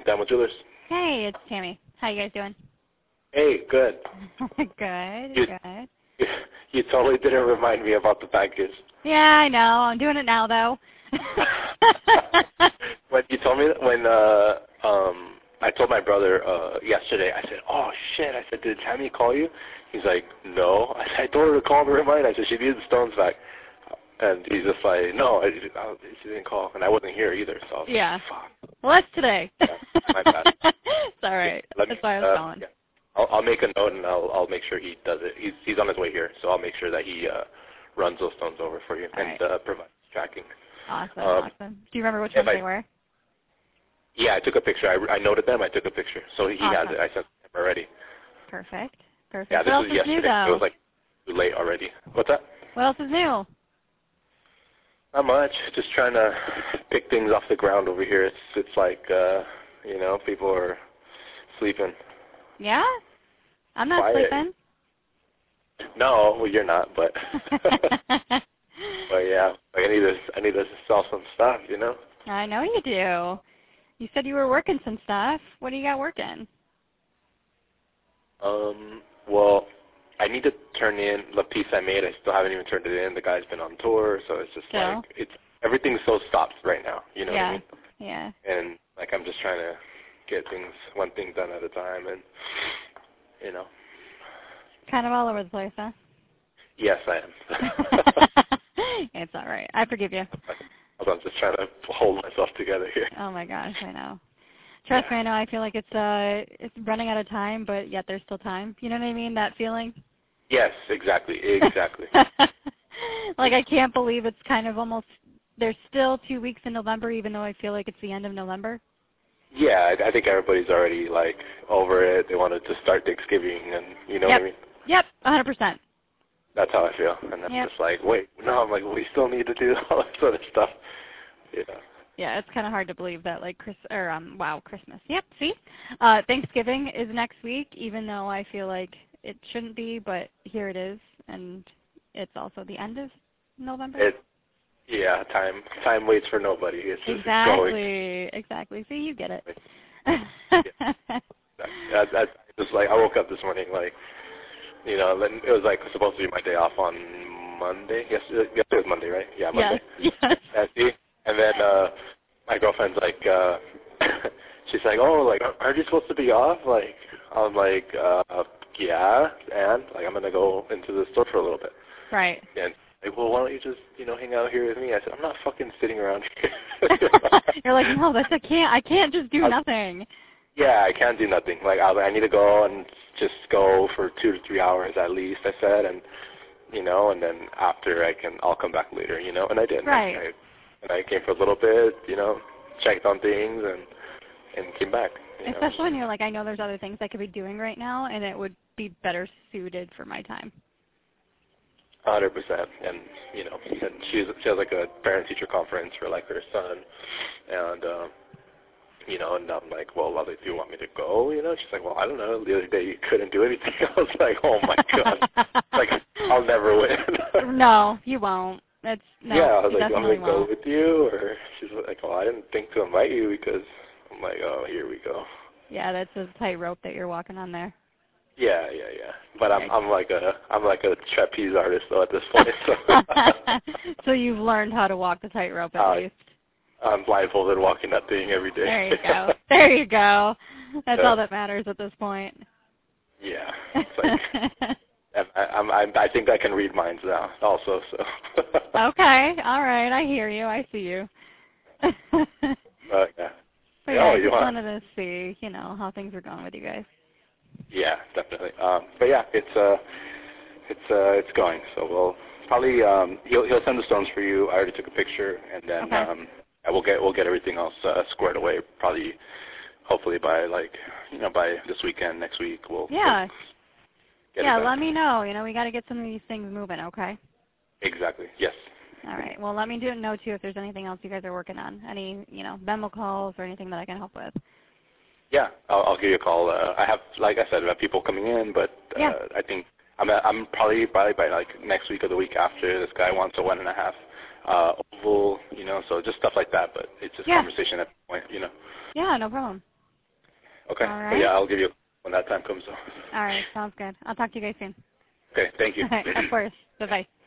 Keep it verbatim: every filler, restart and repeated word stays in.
Damo Jewelers. Hey, it's Tammy. How you guys doing? Hey, good. good, You, good. you, you totally didn't remind me about the package. Yeah, I know. I'm doing it now, though. When you told me that, when uh, um, I told my brother uh, yesterday, I said, "Oh shit!" I said, "Did Tammy call you?" He's like, "No." I said, "I told her to call to remind." I said, "She needed the stones back," and he's just like, "No, I, I, she didn't call," and I wasn't here either. So I was yeah. like, fuck. Well, that's today. Yeah, my bad. It's all right. Yeah, That's me, why I was uh, calling. Yeah. I'll, I'll make a note and I'll I'll make sure he does it. He's he's on his way here, so I'll make sure that he uh, runs those stones over for you All and right. uh, provides tracking. Awesome, Um, awesome. Do you remember which ones I, they were? Yeah, I took a picture. I, I noted them. I took a picture, so he Awesome. has it. I sent him already. Perfect. Perfect. Yeah, what this else was is yesterday. new, though? It was like too late already. What's that? What else is new? Not much. Just trying to pick things off the ground over here. It's it's like uh, you know, people are sleeping. Yeah? I'm not Quiet. sleeping. No, well, you're not, but but yeah, like I need to I need to sell some stuff, you know. I know you do. You said you were working some stuff. What do you got working? Um, well, I need to turn in the piece I made. I still haven't even turned it in. The guy's been on tour, so it's just Still? like it's everything's so stopped right now. You know yeah. what I mean? Yeah. And like I'm just trying to get things one thing done at a time, and you know. Kind of all over the place, huh? Yes, I am. It's all right. I forgive you. I'm just trying to hold myself together here. Oh my gosh, I know. Trust yeah. me, I know. I feel like it's uh, it's running out of time, but yet there's still time. You know what I mean? That feeling. Yes, exactly, exactly. Like I can't believe it's kind of almost. There's still two weeks in November, even though I feel like it's the end of November. Yeah, I, I think everybody's already like over it. They wanted to start Thanksgiving, and you know yep. what I mean. Yep, one hundred percent. That's how I feel, and I'm yep. just like, wait, no, I'm like, we still need to do all this other stuff. Yeah. Yeah, it's kind of hard to believe that, like, Chris or um, wow, Christmas. Yep. See, uh, Thanksgiving is next week, even though I feel like it shouldn't be, but here it is, and it's also the end of November. It. Yeah, time time waits for nobody. It's just exactly, going. exactly. See, you get it. yeah. I, I, just like I woke up this morning like, you know, then it was like supposed to be my day off on Monday. Yes, yes, it was Monday, right? Yeah, Monday. Yes. Yes. And, see, and then uh, my girlfriend's like, uh, she's like, oh, like, aren't you supposed to be off? Like, I'm like, uh, yeah, and like I'm gonna go into the store for a little bit. Right. And like, well, why don't you just, you know, hang out here with me? I said, I'm not fucking sitting around here. You're like, no, that's I can't. I can't just do I'll, nothing. Yeah, I can't do nothing. Like, I, I need to go and just go for two to three hours at least. I said, and you know, and then after I can, I'll come back later. You know, and I did. Right. I, and I came for a little bit. You know, checked on things and and came back. You Especially know? when you're like, I know there's other things I could be doing right now, and it would be better suited for my time. one hundred percent. And, you know, and she's, she has like a parent-teacher conference for like her son. And, um, you know, and I'm like, well, Lolly, do you want me to go? You know, she's like, well, I don't know. The other day you couldn't do anything. I was like, oh my God. Like, I'll never win. No, you won't. That's, no, yeah, I was you like, do you want me definitely to go won't. with you? Or she's like, well, I didn't think to invite you because I'm like, oh, here we go. Yeah, that's a tightrope that you're walking on there. Yeah, yeah, yeah. But I'm I'm like a I'm like a trapeze artist though at this point. So, so you've learned how to walk the tightrope at uh, least. I'm blindfolded walking that thing every day. There you go. There you go. That's yeah. all that matters at this point. Yeah. It's like I, I'm, I'm I think I can read minds now also. So. Okay. All right. I hear you. I see you. But yeah. But yeah, yeah, I you just want. wanted to see, you know, how things were going with you guys. Yeah, definitely. Um, but yeah, it's uh, it's uh, it's going. So we'll probably um, he'll he'll send the stones for you. I already took a picture, and then Okay. um, I will get we'll get everything else uh, squared away. Probably, hopefully by like you know by this weekend, next week we'll Yeah. get Yeah. it done. Let me know. You know, we got to get some of these things moving. Okay. Exactly. Yes. All right. Well, let me do know too if there's anything else you guys are working on. Any, you know, memo calls or anything that I can help with. Yeah, I'll, I'll give you a call. Uh, I have, like I said, I have people coming in, but uh, yeah. I think I'm I'm probably probably by like next week or the week after. This guy wants a one and a half uh, oval, you know, so just stuff like that. But it's just yeah. conversation at the point, you know. Yeah, no problem. Okay. All right. But yeah, I'll give you when that time comes. All right. Sounds good. I'll talk to you guys soon. Okay. Thank you. Of course. Bye-bye.